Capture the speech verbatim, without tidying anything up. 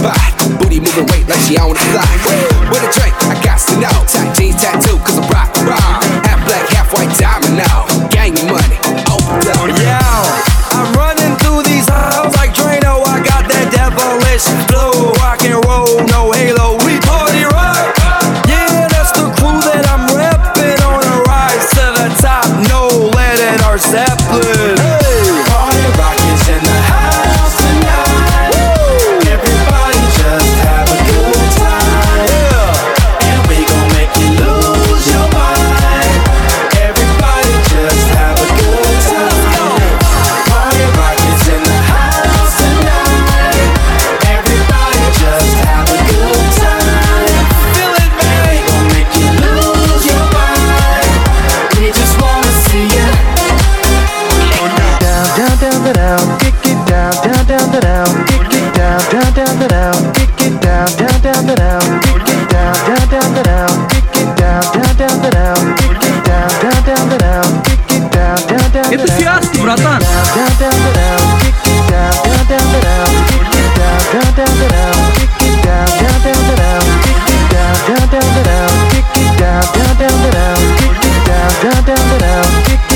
spot. Booty moving weight like she on the fly. With a drink, I got to know. Tight jeans tattoo, cause I'm rock, rock. Half black, half white diamond now. Gang me money, open up. Yeah, I'm running through these halls like Drano. I got that devilish flow. Rock and roll, no halo. We party rock. Yeah, that's the crew that I'm repping. On a rise to the top, no lead in our Zeppelin. Hey, Party rock is in the house tonight. Woo! Everybody just have a good time. yeah. And we gon' make you lose your mind. Everybody just have a good time. Party rock is in the house tonight. Everybody just have a good time. Feel it, And we man. gon' make you lose your mind. We just wanna see ya. Down, down, down, down, kick it down, down, down, down, kick it down, down, down, down, kick it down, down, down, down, kick it down, down, down, down, kick it down, down, down, down, kick it down, down, down, down, kick it down, down, down, Это связки, братан. down, down, down, kick it down, down, down, down, kick it down, down, down, down, kick it down, down, down, down, kick it down, down, down, down, kick it down, down, down, down, kick it down, down, down, down, kick